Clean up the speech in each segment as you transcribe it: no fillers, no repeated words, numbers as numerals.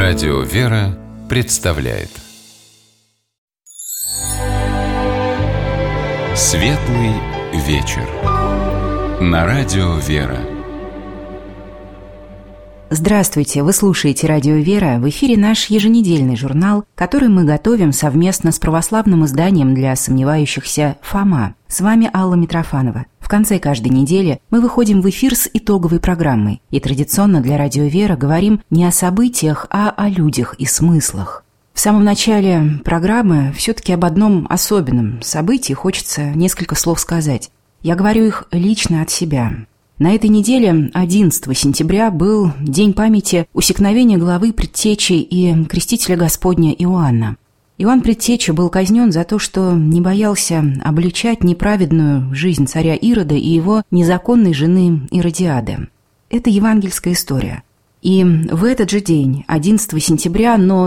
Радио «Вера» представляет Светлый вечер на Радио «Вера». Здравствуйте! Вы слушаете Радио «Вера». В эфире наш еженедельный журнал, который мы готовим совместно с православным изданием для сомневающихся «Фома». С вами Алла Митрофанова. В конце каждой недели мы выходим в эфир с итоговой программой. И традиционно для Радио «Вера» говорим не о событиях, а о людях и смыслах. В самом начале программы все-таки об одном особенном событии хочется несколько слов сказать. Я говорю их лично от себя. На этой неделе, 11 сентября, был день памяти усекновения главы Предтечи и крестителя Господня Иоанна. Иоанн Предтеча был казнен за то, что не боялся обличать неправедную жизнь царя Ирода и его незаконной жены Иродиады. Это евангельская история. И в этот же день, 11 сентября, но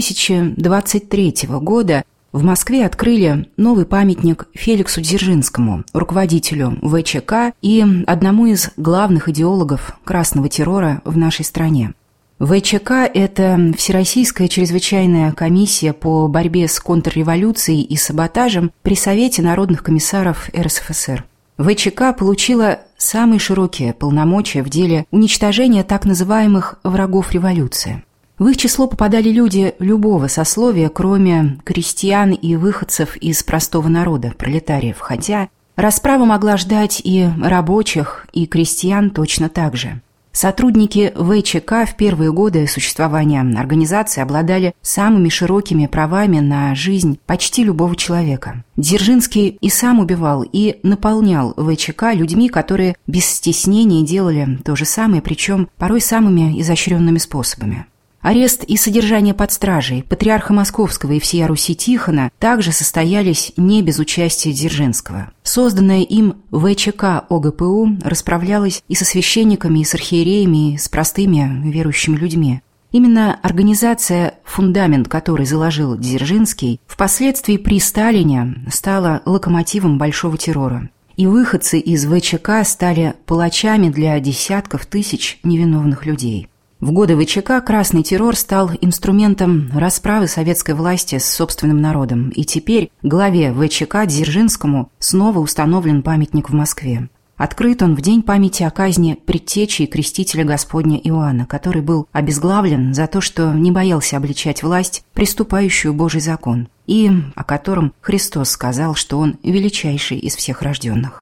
2023 года, в Москве открыли новый памятник Феликсу Дзержинскому, руководителю ВЧК и одному из главных идеологов красного террора в нашей стране. ВЧК – это Всероссийская чрезвычайная комиссия по борьбе с контрреволюцией и саботажем при Совете народных комиссаров РСФСР. ВЧК получила самые широкие полномочия в деле уничтожения так называемых врагов революции. В их число попадали люди любого сословия, кроме крестьян и выходцев из простого народа, пролетариев, хотя расправа могла ждать и рабочих, и крестьян точно так же. Сотрудники ВЧК в первые годы существования организации обладали самыми широкими правами на жизнь почти любого человека. Дзержинский и сам убивал, и наполнял ВЧК людьми, которые без стеснения делали то же самое, причем порой самыми изощренными способами. Арест и содержание под стражей патриарха Московского и всея Руси Тихона также состоялись не без участия Дзержинского. Созданная им ВЧК ОГПУ расправлялась и со священниками, и с архиереями, и с простыми верующими людьми. Именно организация, фундамент которой заложил Дзержинский, впоследствии при Сталине стала локомотивом большого террора. И выходцы из ВЧК стали палачами для десятков тысяч невиновных людей. В годы ВЧК красный террор стал инструментом расправы советской власти с собственным народом, и теперь главе ВЧК Дзержинскому снова установлен памятник в Москве. Открыт он в день памяти о казни Предтечи и крестителя Господня Иоанна, который был обезглавлен за то, что не боялся обличать власть, приступающую Божий закон, и о котором Христос сказал, что он величайший из всех рожденных.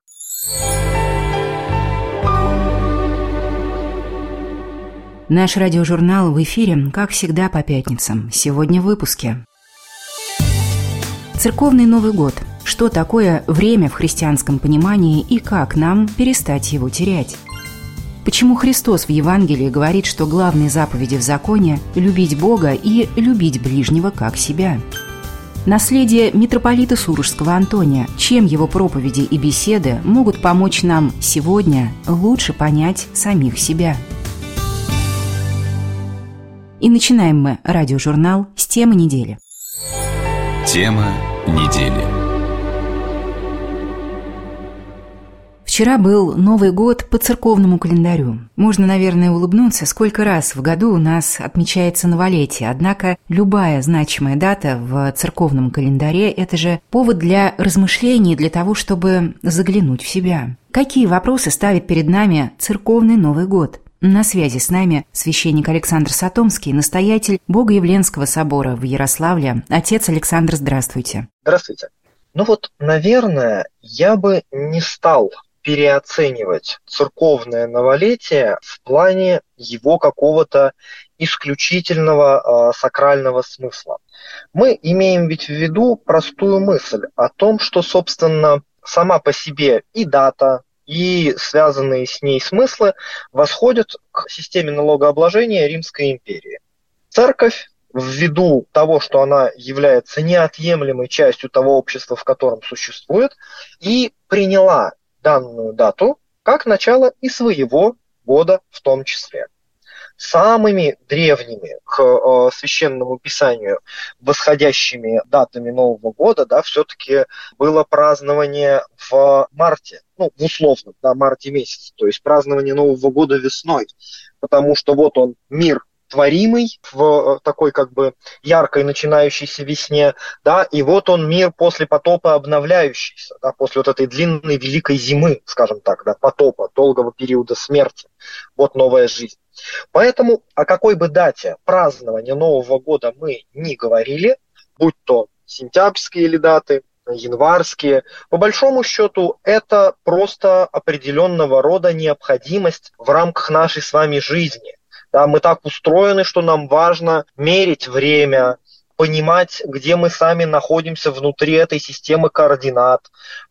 Наш радиожурнал в эфире, как всегда, по пятницам. Сегодня в выпуске. Церковный Новый год. Что такое время в христианском понимании и как нам перестать его терять? Почему Христос в Евангелии говорит, что главные заповеди в законе – любить Бога и любить ближнего как себя? Наследие митрополита Сурожского Антония. Чем его проповеди и беседы могут помочь нам сегодня лучше понять самих себя? И начинаем мы радиожурнал с темы недели. Тема недели. Вчера был Новый год по церковному календарю. Можно, наверное, улыбнуться, сколько раз в году у нас отмечается новолетие. Однако любая значимая дата в церковном календаре – это же повод для размышлений, для того, чтобы заглянуть в себя. Какие вопросы ставит перед нами церковный Новый год? На связи с нами священник Александр Сатомский, настоятель Богоявленского собора в Ярославле. Отец Александр, здравствуйте. Здравствуйте. Наверное, я бы не стал переоценивать церковное новолетие в плане его какого-то исключительного сакрального смысла. Мы имеем ведь в виду простую мысль о том, что, собственно, сама по себе и дата, и связанные с ней смыслы восходят к системе налогообложения Римской империи. Церковь, ввиду того, что она является неотъемлемой частью того общества, в котором существует, и приняла данную дату как начало и своего года в том числе. Самыми древними к священному писанию восходящими датами Нового года, все-таки было празднование в марте, в условном, марте месяце, то есть празднование Нового года весной, потому что вот он, мир творимый в такой как бы яркой начинающейся весне, да, и вот он мир после потопа обновляющийся, да, после вот этой длинной великой зимы, скажем так, да, потопа, долгого периода смерти, вот новая жизнь. Поэтому о какой бы дате празднования Нового года мы ни говорили, будь то сентябрьские или даты, январские, по большому счету это просто определенного рода необходимость в рамках нашей с вами жизни. Да, мы так устроены, что нам важно мерить время, понимать, где мы сами находимся внутри этой системы координат.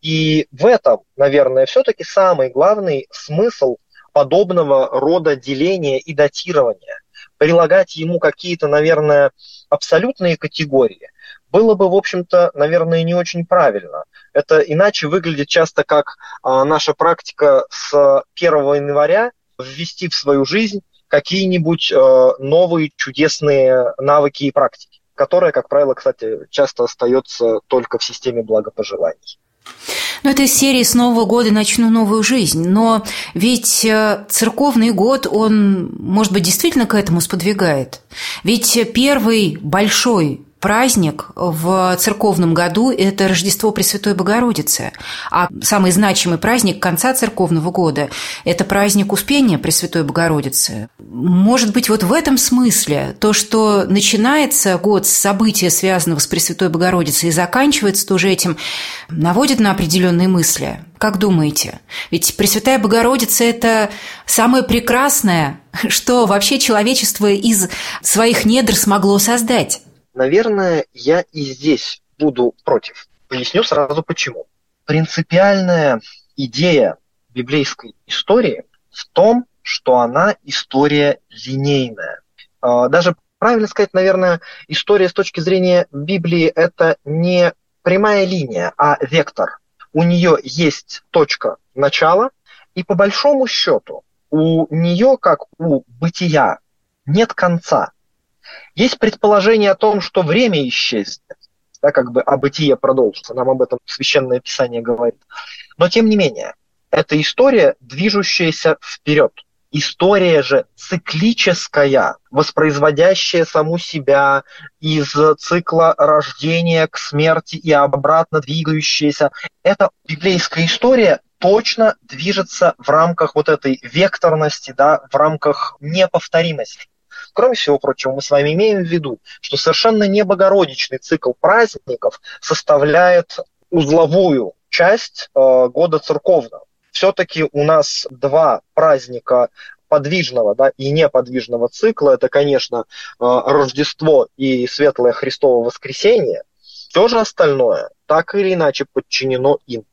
И в этом, наверное, все-таки самый главный смысл подобного рода деления и датирования. Прилагать ему какие-то, наверное, абсолютные категории было бы, в общем-то, наверное, не очень правильно. Это иначе выглядит часто как наша практика с 1 января ввести в свою жизнь какие-нибудь новые чудесные навыки и практики, которые, как правило, кстати, часто остаются только в системе благопожеланий. Ну, это из серии «С Нового года начну новую жизнь». Но ведь церковный год, он, может быть, действительно к этому сподвигает. Ведь первый большой праздник в церковном году – это Рождество Пресвятой Богородицы. А самый значимый праздник конца церковного года – это праздник Успения Пресвятой Богородицы. Может быть, вот в этом смысле то, что начинается год с события, связанного с Пресвятой Богородицей, и заканчивается тоже этим, наводит на определенные мысли. Как думаете? Ведь Пресвятая Богородица – это самое прекрасное, что вообще человечество из своих недр смогло создать. Наверное, я и здесь буду против. Поясню сразу почему. Принципиальная идея библейской истории в том, что она история линейная. Даже правильно сказать, наверное, история с точки зрения Библии – это не прямая линия, а вектор. У нее есть точка начала, и по большому счету у нее, как у бытия, нет конца. Есть предположение о том, что время исчезнет, да, как бы, а бытие продолжится. Нам об этом Священное Писание говорит. Но, тем не менее, это история, движущаяся вперед. История же циклическая, воспроизводящая саму себя из цикла рождения к смерти и обратно двигающаяся. Эта библейская история точно движется в рамках вот этой векторности, да, в рамках неповторимости. Кроме всего прочего, мы с вами имеем в виду, что совершенно не богородичный цикл праздников составляет узловую часть года церковного. Все-таки у нас два праздника подвижного, да, и неподвижного цикла. Это, конечно, Рождество и Светлое Христово Воскресение. Все же остальное так или иначе подчинено им.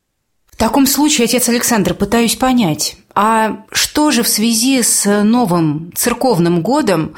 В таком случае, отец Александр, пытаюсь понять, а что же в связи с новым церковным годом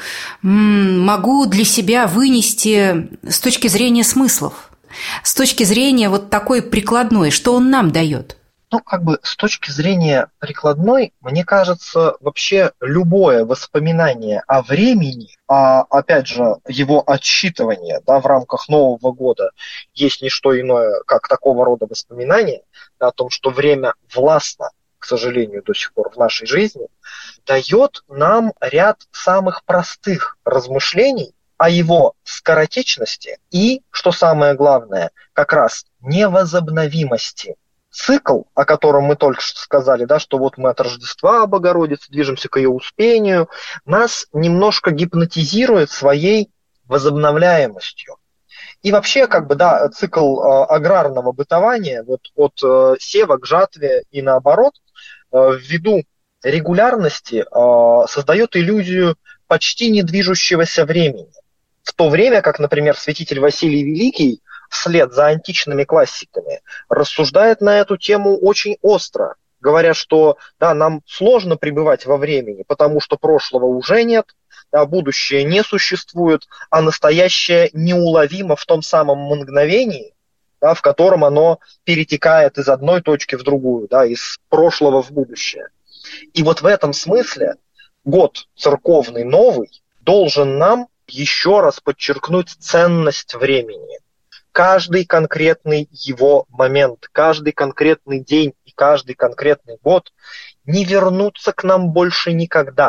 могу для себя вынести с точки зрения смыслов, с точки зрения вот такой прикладной, что он нам дает? Ну, как бы с точки зрения прикладной, мне кажется, вообще любое воспоминание о времени, опять же, его отсчитывание, да, в рамках Нового года, есть не что иное, как такого рода воспоминание, да, о том, что время властно, к сожалению, до сих пор в нашей жизни, дает нам ряд самых простых размышлений о его скоротечности и, что самое главное, как раз невозобновимости. Цикл, о котором мы только что сказали, да, что вот мы от Рождества Богородицы движемся к ее Успению, нас немножко гипнотизирует своей возобновляемостью. И вообще, как бы, да, цикл аграрного бытования, вот от сева к жатве и наоборот, ввиду регулярности создает иллюзию почти недвижущегося времени. В то время как, например, святитель Василий Великий вслед за античными классиками рассуждает на эту тему очень остро, говоря, что да, нам сложно пребывать во времени, потому что прошлого уже нет, а будущее не существует, а настоящее неуловимо в том самом мгновении, да, в котором оно перетекает из одной точки в другую, да, из прошлого в будущее. И вот в этом смысле год церковный новый должен нам еще раз подчеркнуть ценность времени. Каждый конкретный его момент, каждый конкретный день и каждый конкретный год не вернутся к нам больше никогда.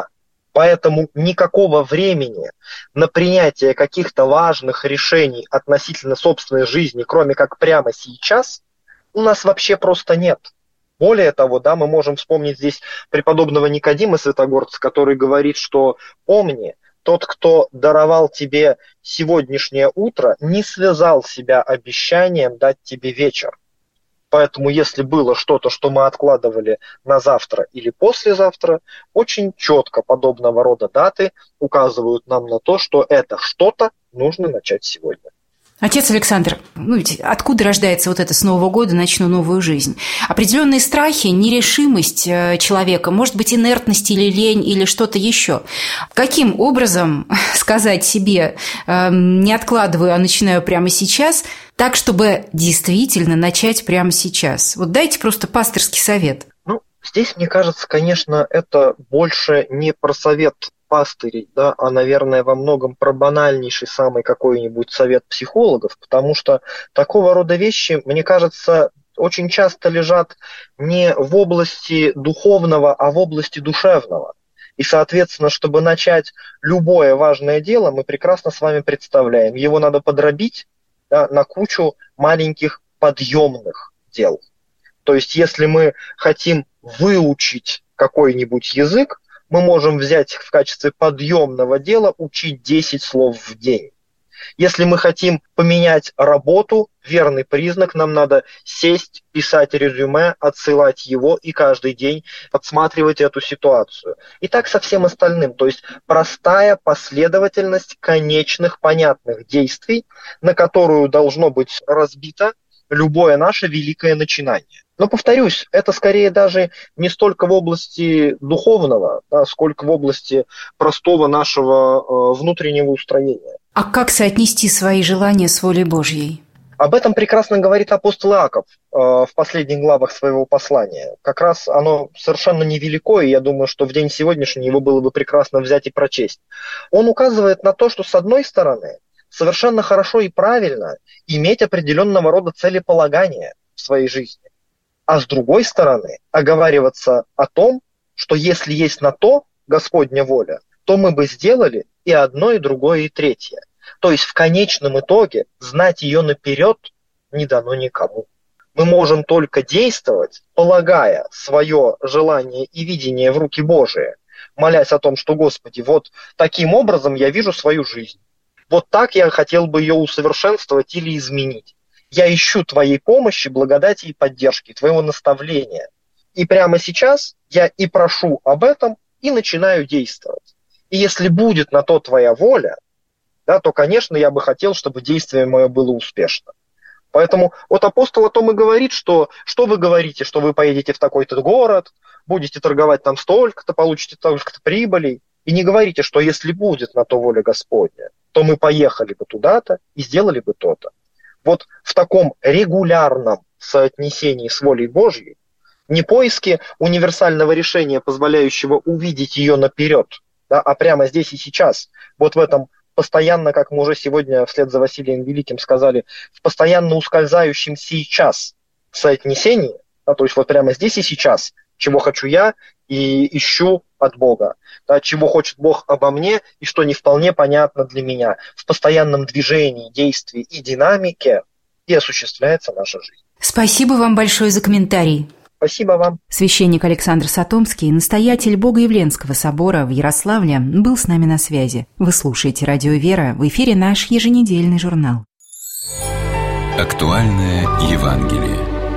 Поэтому никакого времени на принятие каких-то важных решений относительно собственной жизни, кроме как прямо сейчас, у нас вообще просто нет. Более того, да, мы можем вспомнить здесь преподобного Никодима Святогорца, который говорит, что помни, тот, кто даровал тебе сегодняшнее утро, не связал себя обещанием дать тебе вечер. Поэтому если было что-то, что мы откладывали на завтра или послезавтра, очень четко подобного рода даты указывают нам на то, что это что-то нужно начать сегодня. Отец Александр, ведь откуда рождается вот это «с Нового года начну новую жизнь»? Определенные страхи, нерешимость человека, может быть, инертность или лень, или что-то еще. Каким образом сказать себе «не откладываю, а начинаю прямо сейчас», так, чтобы действительно начать прямо сейчас? Вот дайте просто пастырский совет. Здесь, мне кажется, конечно, это больше не про совет пастырей, да, а, наверное, во многом про банальнейший самый какой-нибудь совет психологов, потому что такого рода вещи, мне кажется, очень часто лежат не в области духовного, а в области душевного. И, соответственно, чтобы начать любое важное дело, мы прекрасно с вами представляем, его надо подробить, да, на кучу маленьких подъемных дел. То есть, если мы хотим выучить какой-нибудь язык, мы можем взять в качестве подъемного дела учить 10 слов в день. Если мы хотим поменять работу, верный признак, нам надо сесть, писать резюме, отсылать его и каждый день подсматривать эту ситуацию. И так со всем остальным. То есть простая последовательность конечных, понятных действий, на которую должно быть разбито любое наше великое начинание. Но, повторюсь, это скорее даже не столько в области духовного, да, сколько в области простого нашего внутреннего устроения. А как соотнести свои желания с волей Божьей? Об этом прекрасно говорит апостол Иаков в последних главах своего послания. Как раз оно совершенно невелико, и я думаю, что в день сегодняшний его было бы прекрасно взять и прочесть. Он указывает на то, что, с одной стороны, совершенно хорошо и правильно иметь определенного рода целеполагание в своей жизни. А с другой стороны, оговариваться о том, что если есть на то Господня воля, то мы бы сделали и одно, и другое, и третье. То есть в конечном итоге знать ее наперед не дано никому. Мы можем только действовать, полагая свое желание и видение в руки Божии, молясь о том, что, Господи, вот таким образом я вижу свою жизнь. Вот так я хотел бы ее усовершенствовать или изменить. Я ищу Твоей помощи, благодати и поддержки, Твоего наставления. И прямо сейчас я и прошу об этом, и начинаю действовать. И если будет на то Твоя воля, да, то, конечно, я бы хотел, чтобы действие мое было успешно. Поэтому вот апостол о том и говорит, что вы говорите, что вы поедете в такой-то город, будете торговать там столько-то, получите столько-то прибылей. И не говорите, что если будет на то воля Господня, то мы поехали бы туда-то и сделали бы то-то. Вот в таком регулярном соотнесении с волей Божьей, не поиски универсального решения, позволяющего увидеть ее наперед, да, а прямо здесь и сейчас, вот в этом постоянно, как мы уже сегодня вслед за Василием Великим сказали, в постоянно ускользающем сейчас соотнесении, да, то есть вот прямо здесь и сейчас, чего хочу я и ищу от Бога, да, чего хочет Бог обо мне и что не вполне понятно для меня. В постоянном движении, действии и динамике и осуществляется наша жизнь. Спасибо вам большое за комментарий. Спасибо вам. Священник Александр Сатомский, настоятель Богоявленского собора в Ярославле, был с нами на связи. Вы слушаете «Радио Вера», в эфире наш еженедельный журнал. Актуальное Евангелие.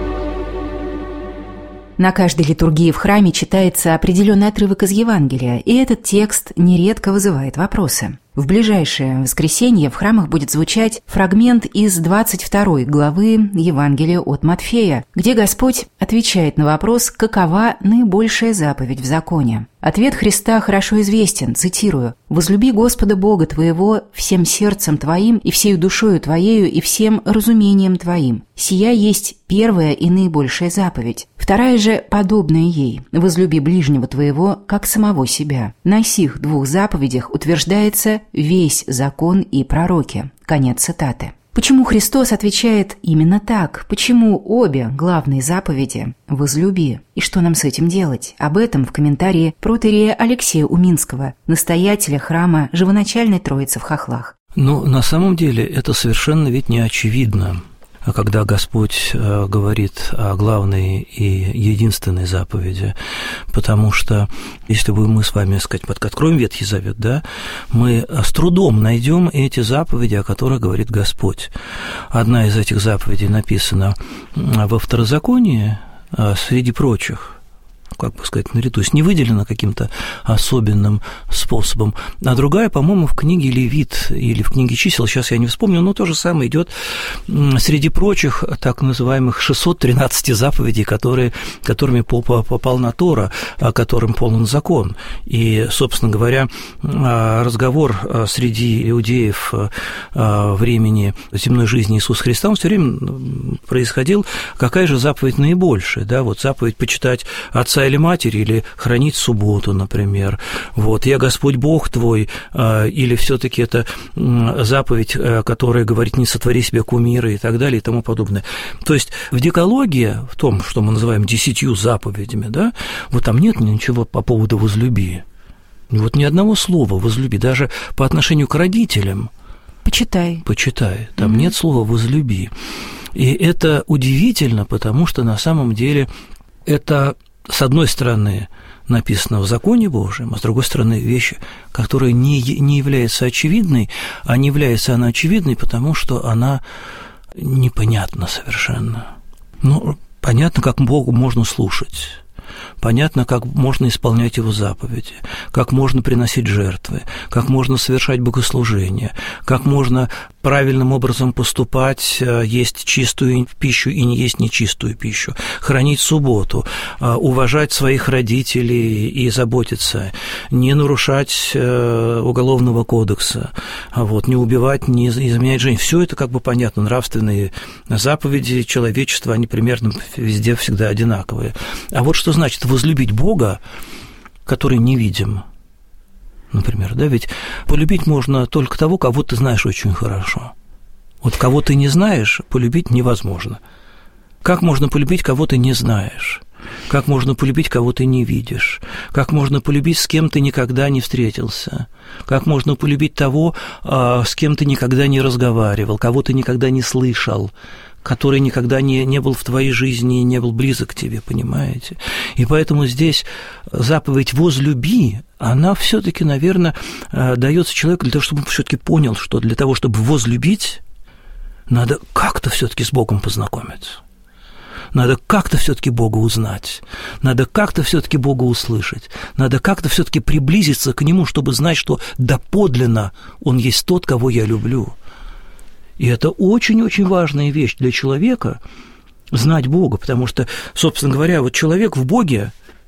На каждой литургии в храме читается определенный отрывок из Евангелия, и этот текст нередко вызывает вопросы. В ближайшее воскресенье в храмах будет звучать фрагмент из 22 главы Евангелия от Матфея, где Господь отвечает на вопрос, какова наибольшая заповедь в законе. Ответ Христа хорошо известен, цитирую: «Возлюби Господа Бога твоего всем сердцем твоим и всею душою твоею и всем разумением твоим. Сия есть первая и наибольшая заповедь. Вторая же, подобная ей: возлюби ближнего твоего, как самого себя. На сих двух заповедях утверждается весь закон и пророки». Конец цитаты. Почему Христос отвечает именно так? Почему обе главные заповеди «возлюби»? И что нам с этим делать? Об этом в комментарии протоиерея Алексея Уминского, настоятеля храма Живоначальной Троицы в Хохлах. Ну, на самом деле это совершенно ведь не очевидно. Когда Господь говорит о главной и единственной заповеди, потому что, если бы мы с вами, сказать, откроем Ветхий Завет, да, мы с трудом найдем эти заповеди, о которых говорит Господь. Одна из этих заповедей написана во Второзаконии, среди прочих, как бы сказать, наряду, то есть не выделена каким-то особенным способом, а другая, по-моему, в книге Левит или в книге Чисел, сейчас я не вспомню, но то же самое идет среди прочих так называемых 613 заповедей, которыми полна Тора, которым полон закон. И, собственно говоря, разговор среди иудеев времени земной жизни Иисуса Христа, он все время происходил, какая же заповедь наибольшая, да, вот заповедь почитать отца или матери, или хранить субботу, например. Вот, «Я Господь Бог твой», или все-таки это заповедь, которая говорит «не сотвори себе кумира» и так далее и тому подобное. То есть в декалоге, в том, что мы называем 10 заповедями, да, вот там нет ничего по поводу «возлюби». Вот ни одного слова «возлюби», даже по отношению к родителям. Почитай. Там нет слова «возлюби». И это удивительно, потому что на самом деле это, с одной стороны, написано в законе Божьем, а с другой стороны, вещь, которая не является очевидной, а не является она очевидной, потому что она непонятна совершенно. Ну, понятно, как Богу можно слушать. Понятно, как можно исполнять Его заповеди, как можно приносить жертвы, как можно совершать богослужения, как можно правильным образом поступать, есть чистую пищу и не есть нечистую пищу, хранить субботу, уважать своих родителей и заботиться, не нарушать уголовного кодекса, вот, не убивать, не изменять жизнь. Все это как бы понятно, нравственные заповеди человечества, они примерно везде всегда одинаковые. А вот что значит возлюбить Бога, который не видим, например, да, ведь полюбить можно только того, кого ты знаешь очень хорошо. Вот кого ты не знаешь, полюбить невозможно. Как можно полюбить, кого ты не знаешь? Как можно полюбить, кого ты не видишь? Как можно полюбить, с кем ты никогда не встретился? Как можно полюбить того, с кем ты никогда не разговаривал, кого ты никогда не слышал, который никогда не был в твоей жизни и не был близок к тебе, понимаете? И поэтому здесь заповедь «возлюби», она все-таки, наверное, дается человеку для того, чтобы он все-таки понял, что для того, чтобы возлюбить, надо как-то все-таки с Богом познакомиться. Надо как-то все-таки Бога узнать, надо как-то все-таки Бога услышать, надо как-то все-таки приблизиться к Нему, чтобы знать, что доподлинно Он есть тот, кого я люблю. И это очень-очень важная вещь для человека – знать Бога, потому что, собственно говоря, вот человек в Боге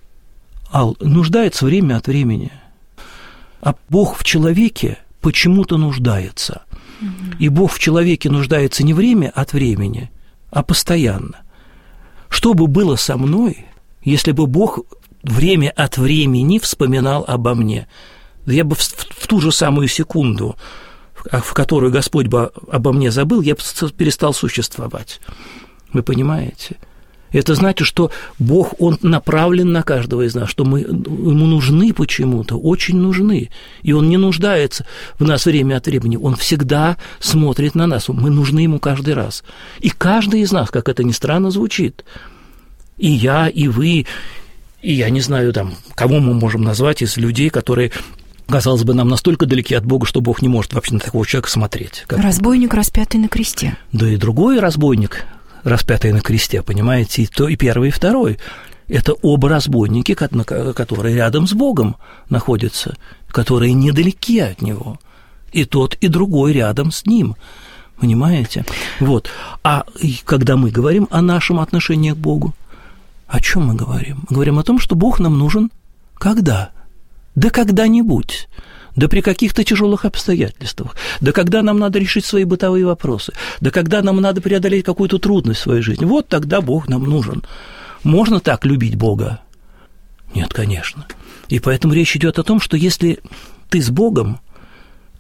нуждается время от времени, а Бог в человеке почему-то нуждается. И Бог в человеке нуждается не время от времени, а постоянно. Что бы было со мной, если бы Бог время от времени вспоминал обо мне? Я бы в ту же самую секунду, в которую Господь бы обо мне забыл, я перестал существовать. Вы понимаете? Это значит, что Бог, Он направлен на каждого из нас, что мы Ему нужны почему-то, очень нужны. И Он не нуждается в нас время от времени, Он всегда смотрит на нас, мы нужны Ему каждый раз. И каждый из нас, как это ни странно звучит, и я, и вы, и я не знаю, там, кого мы можем назвать из людей, которые, казалось бы, нам настолько далеки от Бога, что Бог не может вообще на такого человека смотреть. Разбойник, распятый на кресте. Да и другой разбойник, распятый на кресте, понимаете, и первый, и второй. Это оба разбойники, которые рядом с Богом находятся, которые недалеки от Него. И тот, и другой рядом с Ним. Понимаете? Вот. А когда мы говорим о нашем отношении к Богу, о чем мы говорим? Мы говорим о том, что Бог нам нужен когда? Да когда-нибудь, да при каких-то тяжелых обстоятельствах, да когда нам надо решить свои бытовые вопросы, да когда нам надо преодолеть какую-то трудность в своей жизни, вот тогда Бог нам нужен. Можно так любить Бога? Нет, конечно. И поэтому речь идет о том, что если ты с Богом,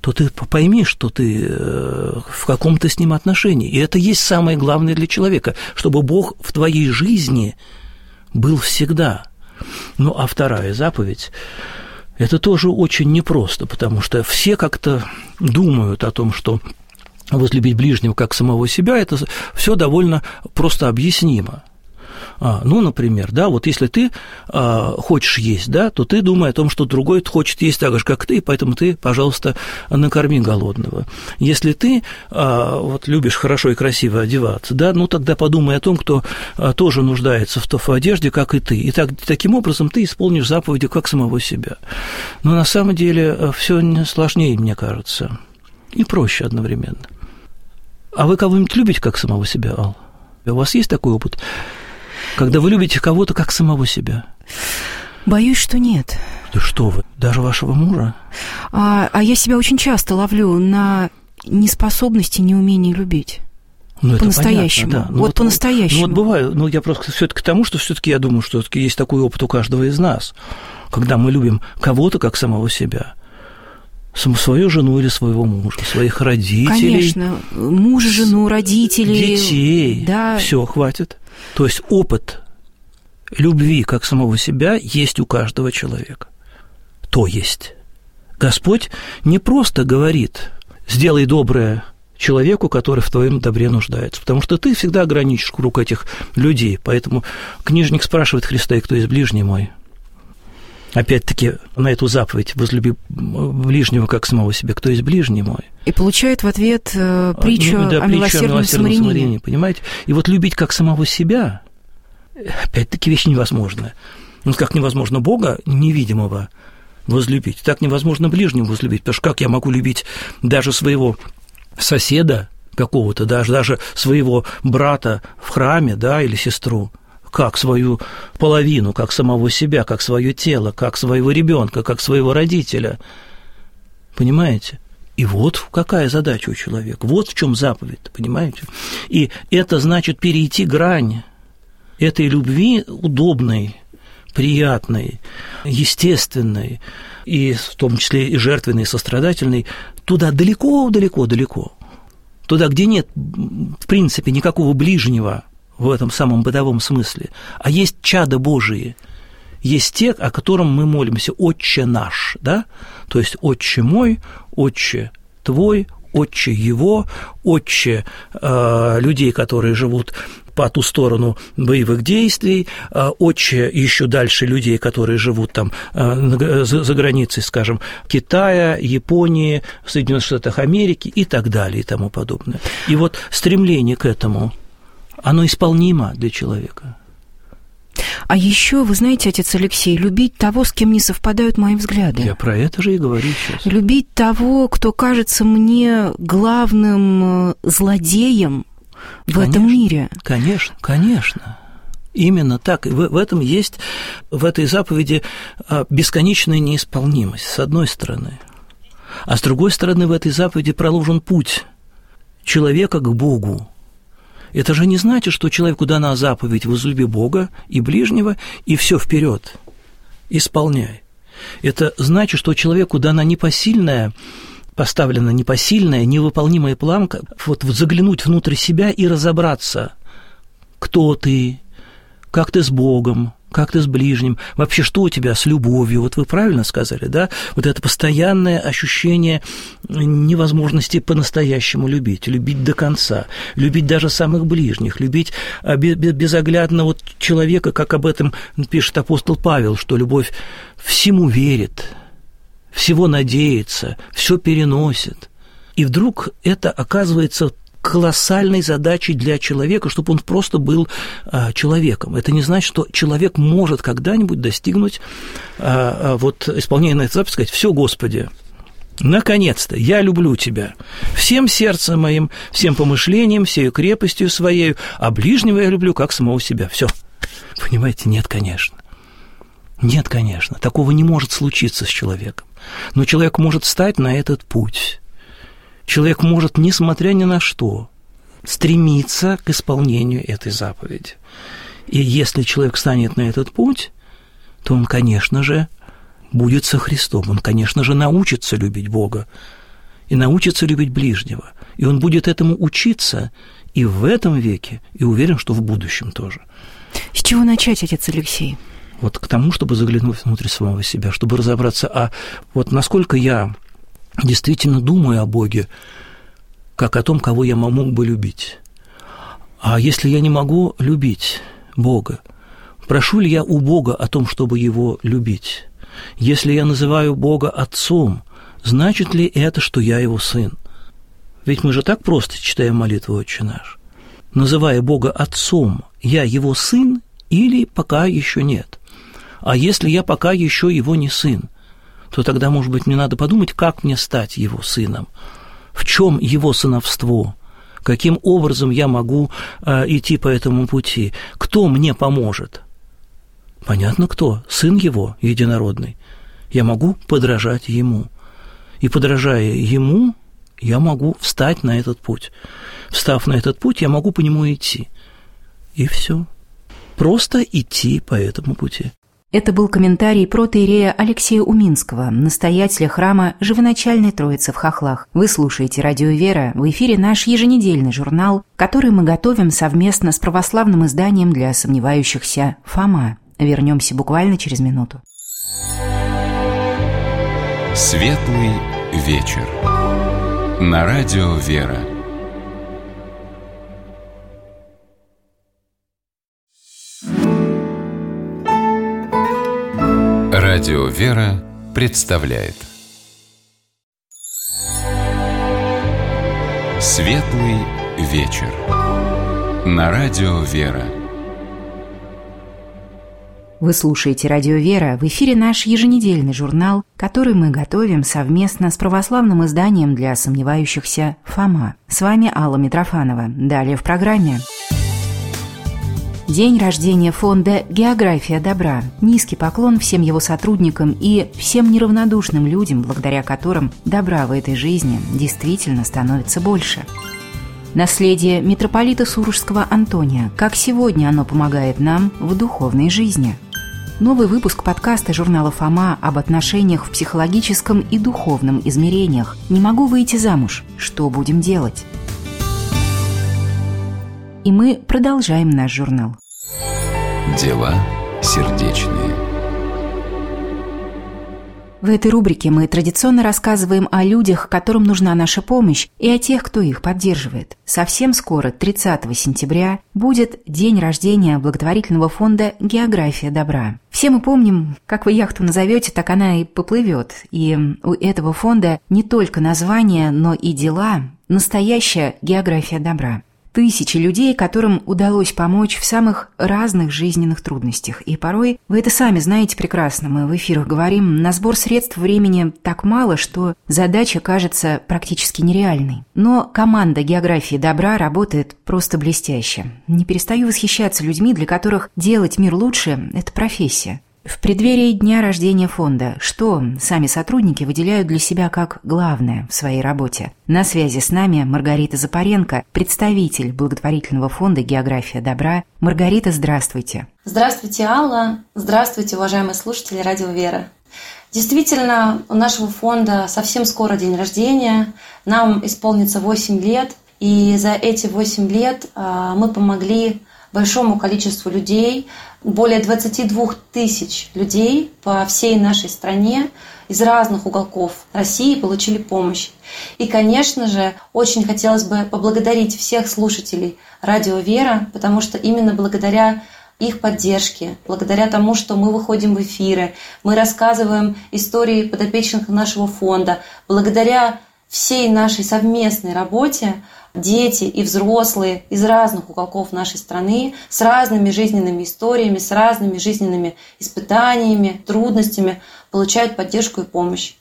то ты пойми, что ты в каком-то с ним отношении. И это есть самое главное для человека, чтобы Бог в твоей жизни был всегда. Ну, а вторая заповедь – это тоже очень непросто, потому что все как-то думают о том, что возлюбить ближнего как самого себя – это все довольно просто объяснимо. Ну, например, да, вот если ты хочешь есть, да, то ты думай о том, что другой хочет есть так же, как ты, поэтому ты, пожалуйста, накорми голодного. Если ты вот любишь хорошо и красиво одеваться, да, ну, тогда подумай о том, кто тоже нуждается в одежде, как и ты. И таким образом ты исполнишь заповеди как самого себя. Но на самом деле все сложнее, мне кажется, и проще одновременно. А вы кого-нибудь любите как самого себя, Ал? У вас есть такой опыт? Когда вы любите кого-то как самого себя? Боюсь, что нет. Да что вы, даже вашего мужа? А я себя очень часто ловлю на неспособности, неумении любить. Ну, по-настоящему. Понятно, да. Вот по-настоящему. Ну, вот бывает, но я просто все-таки к тому, что все-таки я думаю, что все-таки есть такой опыт у каждого из нас, когда мы любим кого-то как самого себя. Свою жену или своего мужа, своих родителей. Конечно, мужа, жену, родителей. Детей. Да. Все, хватит. То есть опыт любви как самого себя есть у каждого человека. То есть Господь не просто говорит: сделай доброе человеку, который в твоем добре нуждается, потому что ты всегда ограничишь круг этих людей. Поэтому книжник спрашивает Христа: и кто есть ближний мой? Опять-таки, на эту заповедь возлюби ближнего как самого себя, кто есть ближний мой. И получает в ответ притчу о милосердном самарянине. Понимаете? И вот любить как самого себя, опять-таки, вещь невозможная. Ну, как невозможно Бога невидимого возлюбить, так невозможно ближнего возлюбить, потому что как я могу любить даже своего соседа какого-то, даже своего брата в храме, да, или сестру, как свою половину, как самого себя, как свое тело, как своего ребенка, как своего родителя. Понимаете? И вот какая задача у человека, вот в чем заповедь, понимаете? И это значит перейти грань этой любви удобной, приятной, естественной, и в том числе и жертвенной, и сострадательной, туда далеко-далеко-далеко, туда, где нет, в принципе, никакого ближнего, в этом самом бытовом смысле, а есть чада Божии, есть те, о котором мы молимся: «Отче наш», да, то есть «Отче мой», «Отче твой», «Отче его», «Отче людей, которые живут по ту сторону боевых действий», «Отче» еще дальше людей, которые живут там за границей, скажем, Китая, Японии, Соединенных Штатах Америки и так далее и тому подобное. И вот стремление к этому, оно исполнимо для человека. А еще, вы знаете, отец Алексей, любить того, с кем не совпадают мои взгляды. Я про это же и говорю сейчас. Любить того, кто кажется мне главным злодеем в этом мире. Конечно, конечно. Именно так. И в этом есть, в этой заповеди, бесконечная неисполнимость, с одной стороны. А с другой стороны, в этой заповеди проложен путь человека к Богу. Это же не значит, что человеку дана заповедь: возлюби Бога и ближнего, и все вперед, исполняй. Это значит, что человеку дана поставлена непосильная, невыполнимая планка, вот заглянуть внутрь себя и разобраться, кто ты, как ты с Богом, как ты с ближним, вообще что у тебя с любовью, вот вы правильно сказали, да, вот это постоянное ощущение невозможности по-настоящему любить до конца, любить даже самых ближних, любить безоглядно вот человека, как об этом пишет апостол Павел, что любовь всему верит, всего надеется, все переносит. И вдруг это оказывается колоссальной задачей для человека, чтобы он просто был человеком. Это не значит, что человек может когда-нибудь достигнуть вот исполнения этой заповеди, сказать: «Все, Господи, наконец-то я люблю Тебя всем сердцем моим, всем помышлением, всею крепостью своей, а ближнего я люблю как самого себя». Все. Понимаете? Нет, конечно. Нет, конечно. Такого не может случиться с человеком. Но человек может встать на этот путь. Человек может, несмотря ни на что, стремиться к исполнению этой заповеди. И если человек станет на этот путь, то он, конечно же, будет со Христом, он, конечно же, научится любить Бога и научится любить ближнего. И он будет этому учиться и в этом веке, и уверен, что в будущем тоже. С чего начать, отец Алексей? Вот к тому, чтобы заглянуть внутрь самого себя, чтобы разобраться, а вот насколько я действительно думаю о Боге, как о том, кого я мог бы любить. А если я не могу любить Бога, прошу ли я у Бога о том, чтобы Его любить? Если я называю Бога Отцом, значит ли это, что я Его сын? Ведь мы же так просто читаем молитву «Отче наш». Называя Бога Отцом, я Его сын или пока еще нет? А если я пока еще Его не сын, то тогда, может быть, мне надо подумать, как мне стать Его сыном, в чем Его сыновство, каким образом я могу идти по этому пути, кто мне поможет. Понятно, кто? Сын Его, единородный. Я могу подражать Ему. И подражая Ему, я могу встать на этот путь. Встав на этот путь, я могу по нему идти. И все. Просто идти по этому пути. Это был комментарий протоиерея Алексея Уминского, настоятеля храма Живоначальной Троицы в Хохлах. Вы слушаете «Радио Вера», в эфире наш еженедельный журнал, который мы готовим совместно с православным изданием для сомневающихся «Фома». Вернемся буквально через минуту. Светлый вечер. На радио «Вера». Радио «Вера» представляет Светлый вечер. На радио «Вера». Вы слушаете «Радио Вера», в эфире наш еженедельный журнал, который мы готовим совместно с православным изданием для сомневающихся «Фома». С вами Алла Митрофанова. Далее в программе. День рождения фонда «География добра». Низкий поклон всем его сотрудникам и всем неравнодушным людям, благодаря которым добра в этой жизни действительно становится больше. Наследие митрополита Сурожского Антония. Как сегодня оно помогает нам в духовной жизни. Новый выпуск подкаста журнала «Фома» об отношениях в психологическом и духовном измерениях. «Не могу выйти замуж. Что будем делать?» И мы продолжаем наш журнал. Дела сердечные. В этой рубрике мы традиционно рассказываем о людях, которым нужна наша помощь, и о тех, кто их поддерживает. Совсем скоро, 30 сентября, будет день рождения благотворительного фонда «География добра». Все мы помним, как вы яхту назовете, так она и поплывет. И у этого фонда не только название, но и дела – настоящая география добра. Тысячи людей, которым удалось помочь в самых разных жизненных трудностях. И порой, вы это сами знаете прекрасно, мы в эфирах говорим, на сбор средств времени так мало, что задача кажется практически нереальной. Но команда «Географии добра» работает просто блестяще. Не перестаю восхищаться людьми, для которых делать мир лучше – это профессия. В преддверии дня рождения фонда, что сами сотрудники выделяют для себя как главное в своей работе? На связи с нами Маргарита Запаренко, представитель благотворительного фонда «География добра». Маргарита, здравствуйте. Здравствуйте, Алла. Здравствуйте, уважаемые слушатели «Радио Вера». Действительно, у нашего фонда совсем скоро день рождения. Нам исполнится 8 лет. И за эти 8 лет мы помогли большому количеству людей, более 22 тысяч людей по всей нашей стране из разных уголков России получили помощь. И, конечно же, очень хотелось бы поблагодарить всех слушателей «Радио Вера», потому что именно благодаря их поддержке, благодаря тому, что мы выходим в эфиры, мы рассказываем истории подопечных нашего фонда, благодаря всей нашей совместной работе дети и взрослые из разных уголков нашей страны с разными жизненными историями, с разными жизненными испытаниями, трудностями получают поддержку и помощь.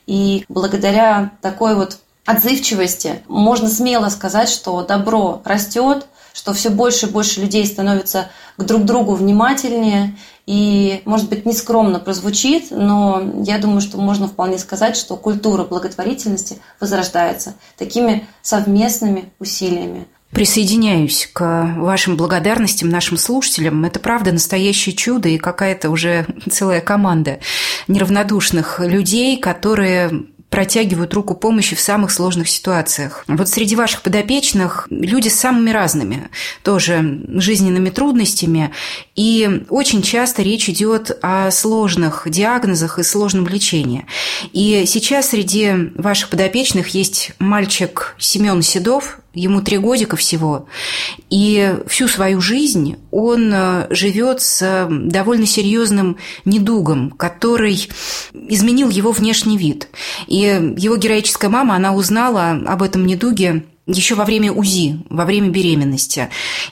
И благодаря такой вот отзывчивости можно смело сказать, что добро растет, что все больше и больше людей становятся к друг другу внимательнее. И, может быть, нескромно прозвучит, но я думаю, что можно вполне сказать, что культура благотворительности возрождается такими совместными усилиями. Присоединяюсь к вашим благодарностям нашим слушателям. Это правда настоящее чудо и какая-то уже целая команда неравнодушных людей, которые протягивают руку помощи в самых сложных ситуациях. Вот среди ваших подопечных люди с самыми разными, тоже жизненными трудностями, и очень часто речь идет о сложных диагнозах и сложном лечении. И сейчас среди ваших подопечных есть мальчик Семен Седов, ему 3 годика всего, и всю свою жизнь он живет с довольно серьезным недугом, который изменил его внешний вид. И его героическая мама, она узнала об этом недуге еще во время УЗИ, во время беременности.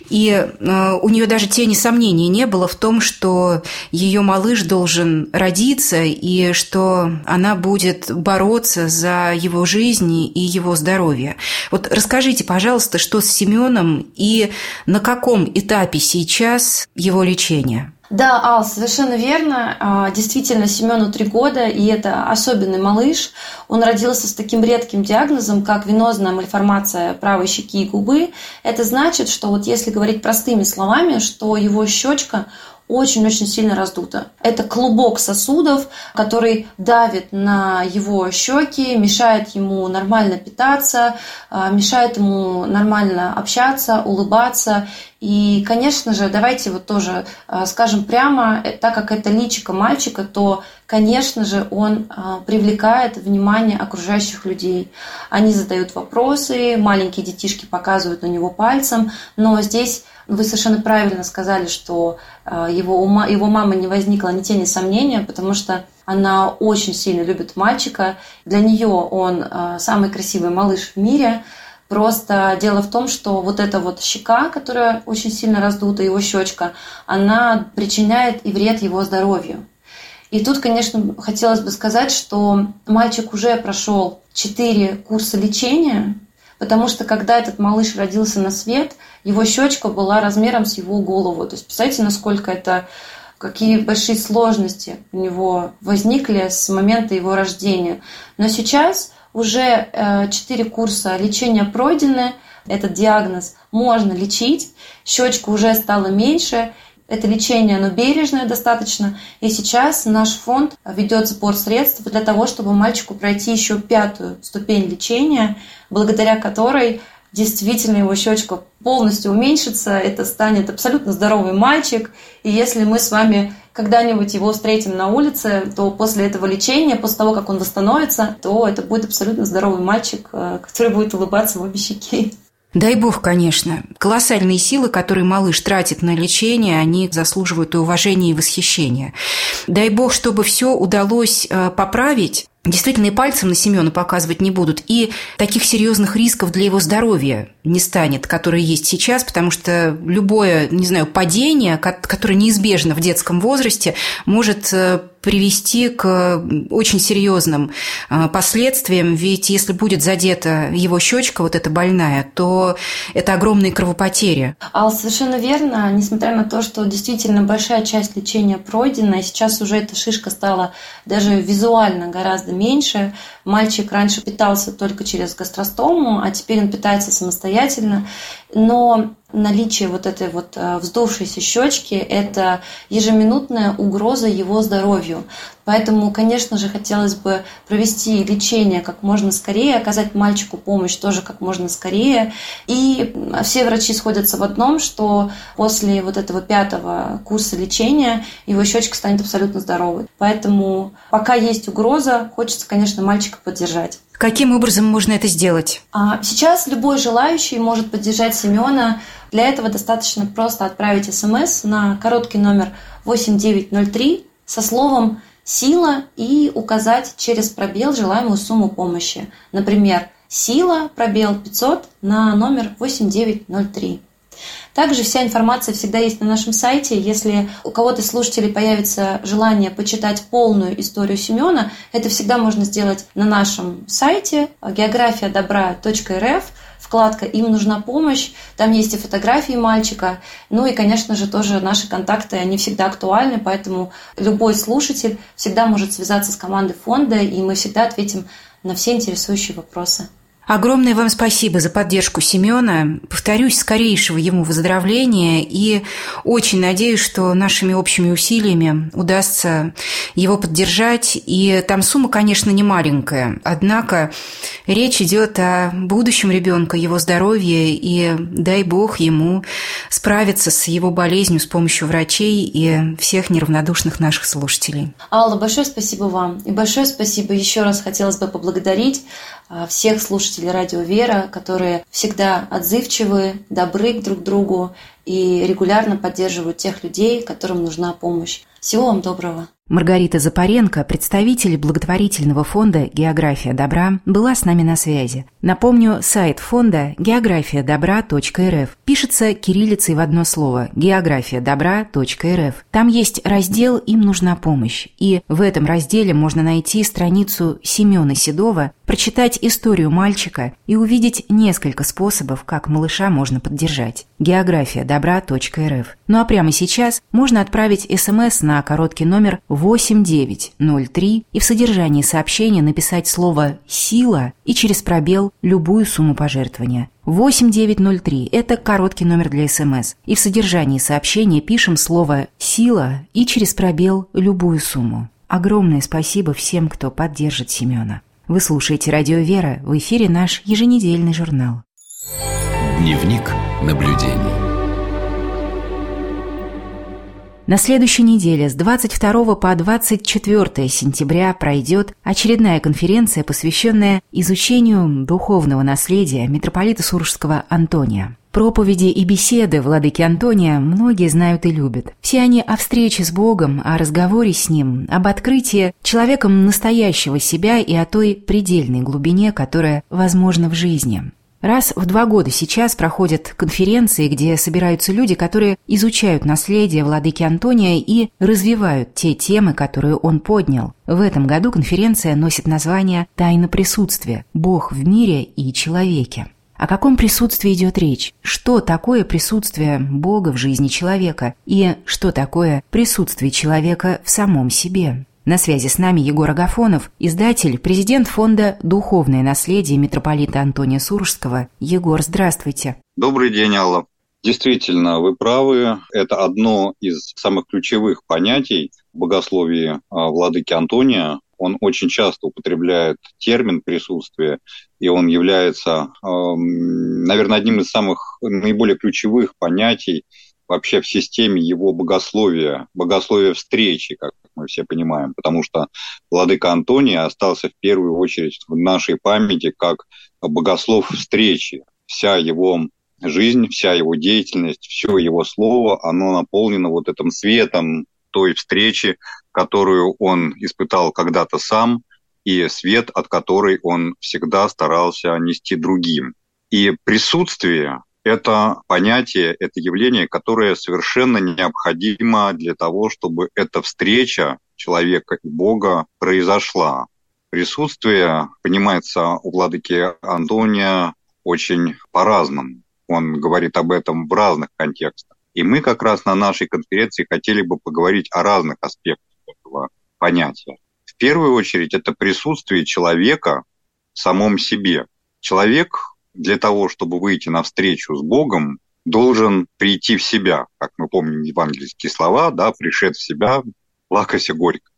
И у нее даже тени сомнений не было в том, что ее малыш должен родиться и что она будет бороться за его жизнь и его здоровье. Вот расскажите, пожалуйста, что с Семеном и на каком этапе сейчас его лечение? Да, Ал, совершенно верно. Действительно, Семену 3 года, и это особенный малыш. Он родился с таким редким диагнозом, как венозная мальформация правой щеки и губы. Это значит, что вот если говорить простыми словами, что его щечка очень-очень сильно раздута. Это клубок сосудов, который давит на его щеки, мешает ему нормально питаться, мешает ему нормально общаться, улыбаться. И, конечно же, давайте вот тоже скажем прямо, так как это личико мальчика, то, конечно же, он привлекает внимание окружающих людей. Они задают вопросы, маленькие детишки показывают на него пальцем, но здесь вы совершенно правильно сказали, что его мама не возникла ни тени сомнения, потому что она очень сильно любит мальчика. Для нее он самый красивый малыш в мире. Просто дело в том, что вот эта вот щека, которая очень сильно раздута, его щечка, она причиняет и вред его здоровью. И тут, конечно, хотелось бы сказать, что мальчик уже прошел 4 курса лечения, потому что когда этот малыш родился на свет, его щечка была размером с его голову. То есть представляете, насколько какие большие сложности у него возникли с момента его рождения. Но сейчас уже 4 курса лечения пройдены, этот диагноз можно лечить, щечка уже стала меньше, это лечение, оно бережное достаточно, и сейчас наш фонд ведет сбор средств для того, чтобы мальчику пройти еще 5-ю ступень лечения, благодаря которой действительно его щечка полностью уменьшится, это станет абсолютно здоровый мальчик, и если мы с вами когда-нибудь его встретим на улице, то после этого лечения, после того, как он восстановится, то это будет абсолютно здоровый мальчик, который будет улыбаться в обе щеки. Дай бог, конечно. Колоссальные силы, которые малыш тратит на лечение, они заслуживают и уважения, и восхищения. Дай бог, чтобы все удалось поправить. Действительно, и пальцем на Семена показывать не будут, и таких серьезных рисков для его здоровья не станет, которые есть сейчас, потому что любое, падение, которое неизбежно в детском возрасте, может привести к очень серьезным последствиям, ведь если будет задета его щечка, вот эта больная, то это огромные кровопотери. Ал, совершенно верно, несмотря на то, что действительно большая часть лечения пройдена, и сейчас уже эта шишка стала даже визуально гораздо меньше. Мальчик раньше питался только через гастростому, а теперь он питается самостоятельно. Но наличие вот этой вот вздувшейся щечки – это ежеминутная угроза его здоровью. Поэтому, конечно же, хотелось бы провести лечение как можно скорее, оказать мальчику помощь тоже как можно скорее. И все врачи сходятся в одном, что после вот этого 5-го курса лечения его щечка станет абсолютно здоровой. Поэтому пока есть угроза, хочется, конечно, мальчика поддержать. Каким образом можно это сделать? Сейчас любой желающий может поддержать Семена. Для этого достаточно просто отправить СМС на короткий номер 8903 со словом «Сила» и указать через пробел желаемую сумму помощи. Например, «Сила», пробел 500 на номер 8903. Также вся информация всегда есть на нашем сайте. Если у кого-то из слушателей появится желание почитать полную историю Семена, это всегда можно сделать на нашем сайте geografiadobra.rf, вкладка «Им нужна помощь». Там есть и фотографии мальчика. Ну и, конечно же, тоже наши контакты, они всегда актуальны, поэтому любой слушатель всегда может связаться с командой фонда, и мы всегда ответим на все интересующие вопросы. Огромное вам спасибо за поддержку Семена. Повторюсь, скорейшего ему выздоровления, и очень надеюсь, что нашими общими усилиями удастся его поддержать. И там сумма, конечно, не маленькая, однако речь идет о будущем ребенка, его здоровье, и дай бог ему справиться с его болезнью с помощью врачей и всех неравнодушных наших слушателей. Алла, большое спасибо вам. И большое спасибо еще раз хотелось бы поблагодарить всех слушателей Радио Вера, которые всегда отзывчивы, добры друг к другу и регулярно поддерживают тех людей, которым нужна помощь. Всего вам доброго. Маргарита Запаренко, представитель благотворительного фонда «География добра», была с нами на связи. Напомню, сайт фонда geografiadobra.rf пишется кириллицей в одно слово geografiadobra.rf. Там есть раздел «Им нужна помощь», и в этом разделе можно найти страницу Семена Седова, прочитать историю мальчика и увидеть несколько способов, как малыша можно поддержать. geografiadobra.rf. Ну а прямо сейчас можно отправить СМС на короткий номер 8903 и в содержании сообщения написать слово «Сила» и через пробел любую сумму пожертвования. 8903 – это короткий номер для СМС. И в содержании сообщения пишем слово «Сила» и через пробел любую сумму. Огромное спасибо всем, кто поддержит Семена. Вы слушаете «Радио Вера», в эфире наш еженедельный журнал. Дневник наблюдений. На следующей неделе с 22 по 24 сентября пройдет очередная конференция, посвященная изучению духовного наследия митрополита Сурожского Антония. Проповеди и беседы владыки Антония многие знают и любят. Все они о встрече с Богом, о разговоре с Ним, об открытии человеком настоящего себя и о той предельной глубине, которая возможна в жизни. Раз в 2 года сейчас проходят конференции, где собираются люди, которые изучают наследие владыки Антония и развивают те темы, которые он поднял. В этом году конференция носит название «Тайна присутствия. Бог в мире и человеке». О каком присутствии идет речь? Что такое присутствие Бога в жизни человека? И что такое присутствие человека в самом себе? На связи с нами Егор Агафонов, издатель, президент фонда «Духовное наследие» митрополита Антония Сурожского. Егор, здравствуйте. Добрый день, Алла. Действительно, вы правы. Это одно из самых ключевых понятий в богословии владыки Антония. Он очень часто употребляет термин «присутствие», и он является, наверное, одним из самых наиболее ключевых понятий вообще в системе его богословия встречи, как мы все понимаем, потому что владыка Антоний остался в первую очередь в нашей памяти как богослов встречи. Вся его жизнь, вся его деятельность, все его слово, оно наполнено вот этим светом той встречи, которую он испытал когда-то сам, и свет, от которой он всегда старался нести другим. И присутствие – это понятие, это явление, которое совершенно необходимо для того, чтобы эта встреча человека и Бога произошла. Присутствие понимается у владыки Антония очень по-разному. Он говорит об этом в разных контекстах. И мы как раз на нашей конференции хотели бы поговорить о разных аспектах этого понятия. В первую очередь, это присутствие человека в самом себе. Человек для того, чтобы выйти навстречу с Богом, должен прийти в себя. Как мы помним евангельские слова, да, «пришед в себя, плакайся горько».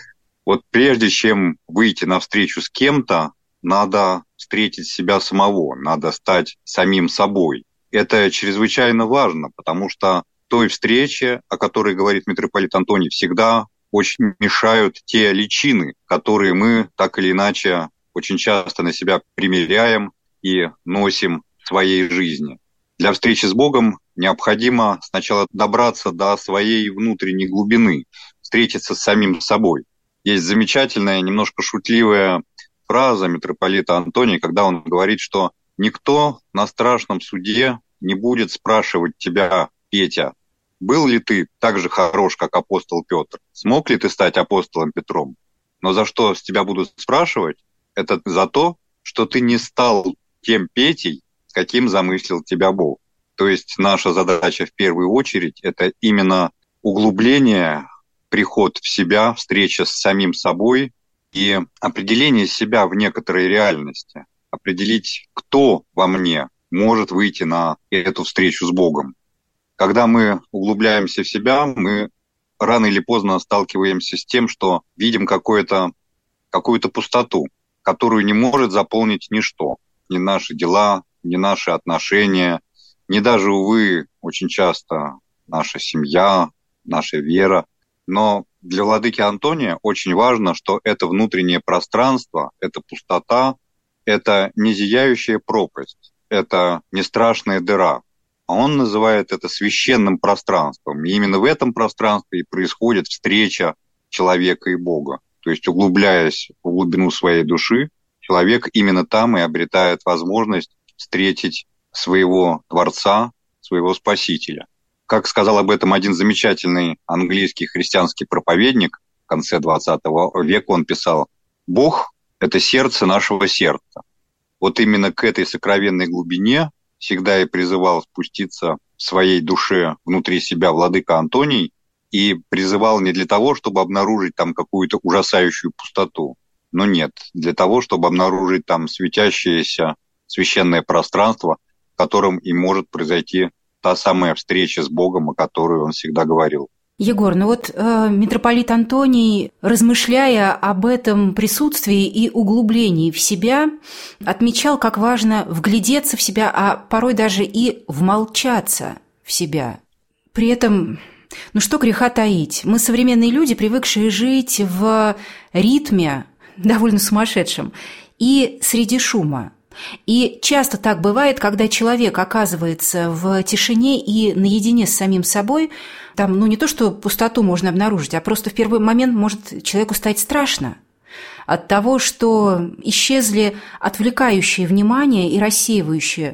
Вот прежде чем выйти навстречу с кем-то, надо встретить себя самого, надо стать самим собой. Это чрезвычайно важно, потому что той встрече, о которой говорит митрополит Антоний, всегда очень мешают те личины, которые мы так или иначе очень часто на себя примеряем и носим в своей жизни. Для встречи с Богом необходимо сначала добраться до своей внутренней глубины, встретиться с самим собой. Есть замечательная, немножко шутливая фраза митрополита Антония, когда он говорит, что никто на страшном суде не будет спрашивать тебя, Петя, был ли ты так же хорош, как апостол Петр? Смог ли ты стать апостолом Петром? Но за что с тебя будут спрашивать? Это за то, что ты не стал тем Петей, с каким замыслил тебя Бог. То есть наша задача в первую очередь – это именно углубление, приход в себя, встреча с самим собой и определение себя в некоторой реальности, определить, кто во мне может выйти на эту встречу с Богом. Когда мы углубляемся в себя, мы рано или поздно сталкиваемся с тем, что видим какую-то пустоту, которую не может заполнить ничто. Ни наши дела, ни наши отношения, ни даже, увы, очень часто наша семья, наша вера. Но для владыки Антония очень важно, что это внутреннее пространство, это пустота, это не зияющая пропасть, это не страшная дыра. А он называет это священным пространством. И именно в этом пространстве и происходит встреча человека и Бога. То есть, углубляясь в глубину своей души, человек именно там и обретает возможность встретить своего Творца, своего Спасителя. Как сказал об этом один замечательный английский христианский проповедник в конце XX века, он писал: «Бог – это сердце нашего сердца». Вот именно к этой сокровенной глубине всегда и призывал спуститься в своей душе внутри себя владыка Антоний, и призывал не для того, чтобы обнаружить там какую-то ужасающую пустоту, но нет, для того, чтобы обнаружить там светящееся священное пространство, в котором и может произойти та самая встреча с Богом, о которой он всегда говорил. Егор, митрополит Антоний, размышляя об этом присутствии и углублении в себя, отмечал, как важно вглядеться в себя, а порой даже и вмолчаться в себя. При этом, что греха таить, мы, современные люди, привыкшие жить в ритме довольно сумасшедшем и среди шума. И часто так бывает, когда человек оказывается в тишине и наедине с самим собой, там, не то что пустоту можно обнаружить, а просто в первый момент может человеку стать страшно от того, что исчезли отвлекающие внимание и рассеивающие